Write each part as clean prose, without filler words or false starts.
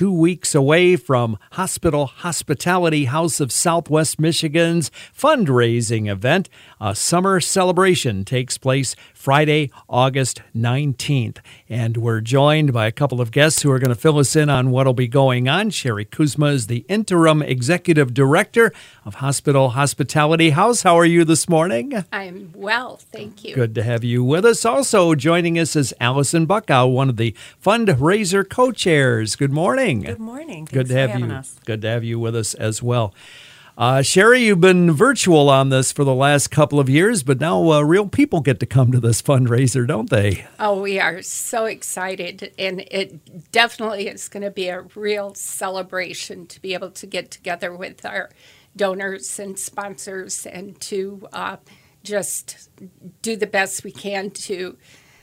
2 weeks away from Hospital Hospitality House of Southwest Michigan's fundraising event. A summer celebration takes place Friday, August 19th. And we're joined by a couple of guests who are going to fill us in on what will be going on. Sherry Kuzma is the Interim Executive Director of Hospital Hospitality House. How are you this morning? I'm well, thank you. Good to have you with us. Also joining us is Allison Buckow, one of the fundraiser co-chairs. Good morning. Good morning. Good to have you. Us. Good to have you with us as well. Sherry, you've been virtual on this for the last couple of years, but now real people get to come to this fundraiser, don't they? Oh, we are so excited, and it definitely is going to be a real celebration to be able to get together with our donors and sponsors and to just do the best we can to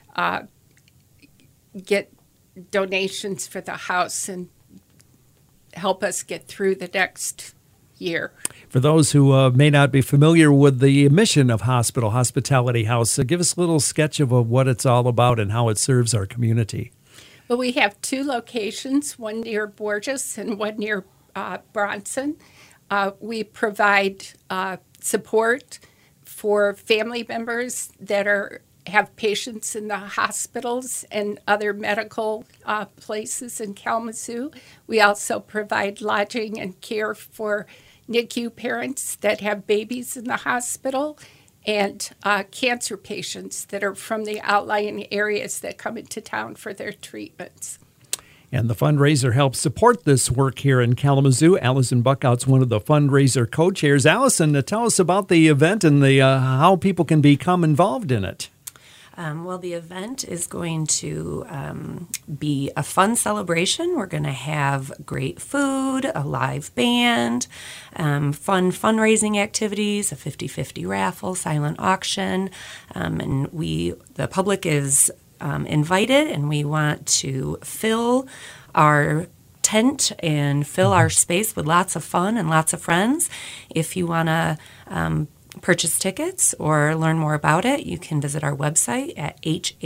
get donations for the house and help us get through the next year. For those who may not be familiar with the mission of Hospital Hospitality House, give us a little sketch of what it's all about and how it serves our community. Well, we have two locations, one near Borges and one near Bronson. We provide support for family members that have patients in the hospitals and other medical places in Kalamazoo. We also provide lodging and care for NICU parents that have babies in the hospital and cancer patients that are from the outlying areas that come into town for their treatments. And the fundraiser helps support this work here in Kalamazoo. Allison Buckow's one of the fundraiser co-chairs. Allison, tell us about the event and the how people can become involved in it. Well, the event is going to be a fun celebration. We're going to have great food, a live band, fun fundraising activities, a 50-50 raffle, silent auction, and the public is invited, and we want to fill our tent and fill our space with lots of fun and lots of friends. If you want to purchase tickets or learn more about it, you can visit our website at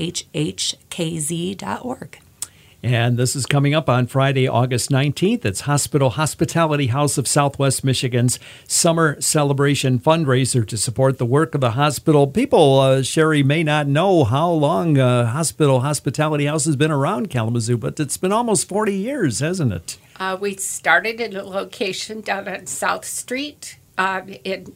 hhhkz.org. And this is coming up on Friday, August 19th. It's Hospital Hospitality House of Southwest Michigan's summer celebration fundraiser to support the work of the hospital. People, Sherry, may not know how long Hospital Hospitality House has been around Kalamazoo, but it's been almost 40 years, hasn't it? We started in a location down on South Street in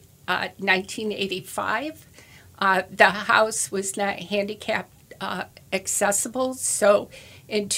1985. The house was not handicap accessible, so in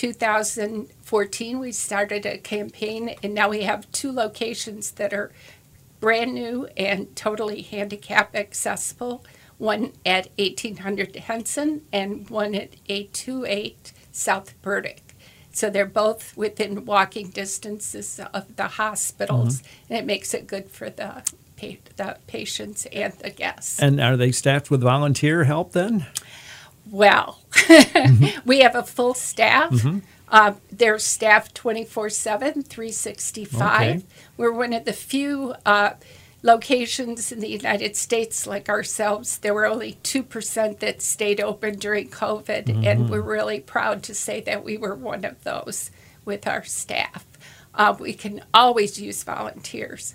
2014 we started a campaign, and now we have two locations that are brand new and totally handicap accessible, one at 1800 Henson and one at 828 South Burdick. So they're both within walking distances of the hospitals, and it makes it good for the patients and the guests. And are they staffed with volunteer help then? Well, we have a full staff. They're staffed 24/7, 365. Okay. We're one of the few locations in the United States like ourselves. There were only 2% that stayed open during COVID, and we're really proud to say that we were one of those with our staff. We can always use volunteers.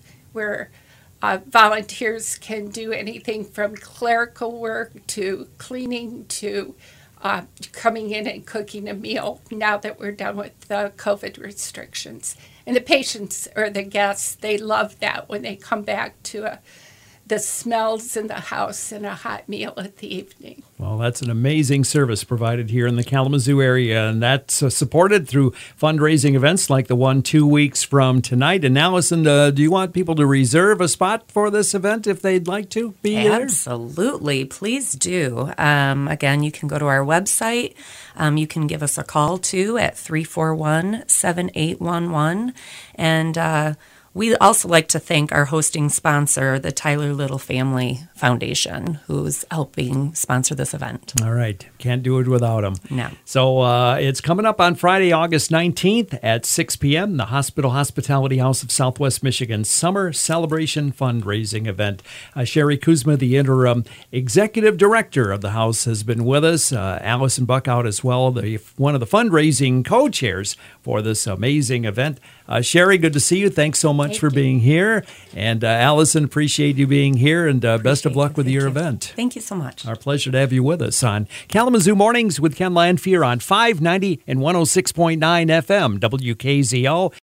Volunteers can do anything from clerical work to cleaning to coming in and cooking a meal now that we're done with the COVID restrictions. And the patients or the guests, they love that when they come back to the smells in the house and a hot meal at the evening. Well, that's an amazing service provided here in the Kalamazoo area, and that's supported through fundraising events like the one 2 weeks from tonight. And Allison, do you want people to reserve a spot for this event if they'd like to be there? Absolutely. Please do. Again, you can go to our website. You can give us a call, too, at 341-7811. And We also like to thank our hosting sponsor, the Tyler Little Family Foundation, who's helping sponsor this event. All right. Can't do it without them. No. So it's coming up on Friday, August 19th at 6 p.m., the Hospital Hospitality House of Southwest Michigan Summer Celebration Fundraising Event. Sherry Kuzma, the interim executive director of the house, has been with us. Allison Buckout as well, one of the fundraising co-chairs for this amazing event. Sherry, good to see you. Thanks so much for being here. And Allison, appreciate you being here, and best of luck with your event. Thank you so much. Our pleasure to have you with us on Kalamazoo Mornings with Ken Lanfear on 590 and 106.9 FM, WKZO.